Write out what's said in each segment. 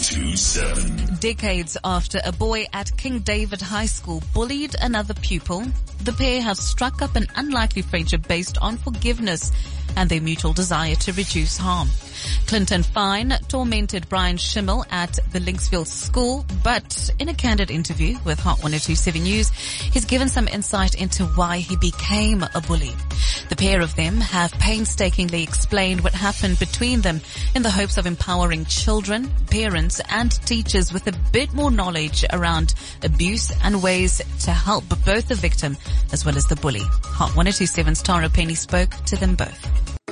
1027. Decades after a boy at King David High School bullied another pupil, the pair have struck up an unlikely friendship based on forgiveness and their mutual desire to reduce harm. Clinton Fine tormented Brian Schimmel at the Linksfield school, but in a candid interview with Hot 102.7 News, he's given some insight into why he became a bully. The pair of them have painstakingly explained what happened between them in the hopes of empowering children, parents and teachers with a bit more knowledge around abuse and ways to help both the victim as well as the bully. Hot 102.7's Tara Penny spoke to them both.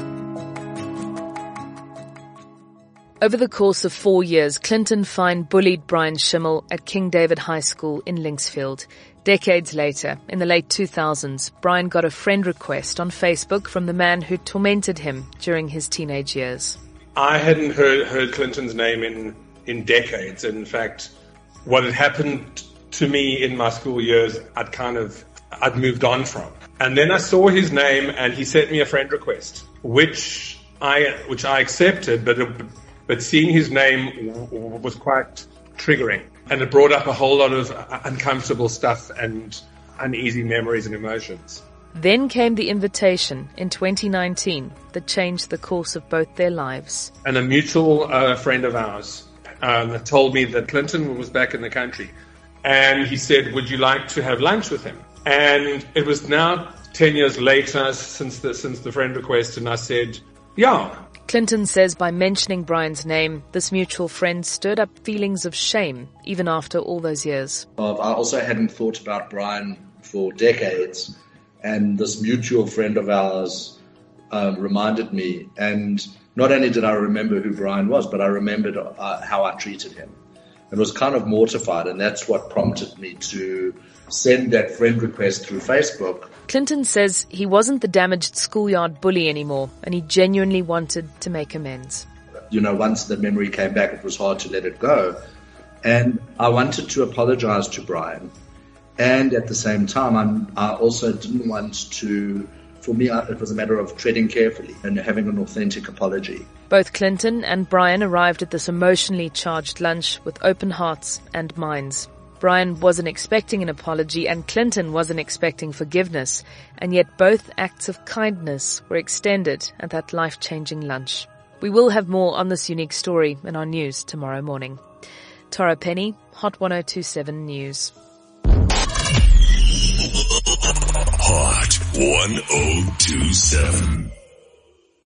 Over the course of 4 years, Clinton Fine bullied Brian Schimmel at King David High School in Linksfield. Decades later, in the late 2000s, Brian got a friend request on Facebook from the man who tormented him during his teenage years. I hadn't heard Clinton's name in decades. In fact, what had happened to me in my school years, I'd moved on from. And then I saw his name and he sent me a friend request, which I accepted, but seeing his name was quite triggering. And it brought up a whole lot of uncomfortable stuff and uneasy memories and emotions. Then came the invitation in 2019 that changed the course of both their lives. And a mutual friend of ours told me that Clinton was back in the country. And he said, would you like to have lunch with him? And it was now 10 years later since the friend request, and I said, yeah. Clinton says by mentioning Brian's name, this mutual friend stirred up feelings of shame even after all those years. I also hadn't thought about Brian for decades, and this mutual friend of ours reminded me. And not only did I remember who Brian was, but I remembered how I treated him. It was kind of mortified, and that's what prompted me to send that friend request through Facebook. Clinton says he wasn't the damaged schoolyard bully anymore, and he genuinely wanted to make amends. Once the memory came back, it was hard to let it go. And I wanted to apologize to Brian. And at the same time, I also didn't want to, for me, it was a matter of treading carefully and having an authentic apology. Both Clinton and Brian arrived at this emotionally charged lunch with open hearts and minds. Brian wasn't expecting an apology and Clinton wasn't expecting forgiveness, and yet both acts of kindness were extended at that life-changing lunch. We will have more on this unique story in our news tomorrow morning. Tara Penny, Hot 102.7 News. Hot 102.7.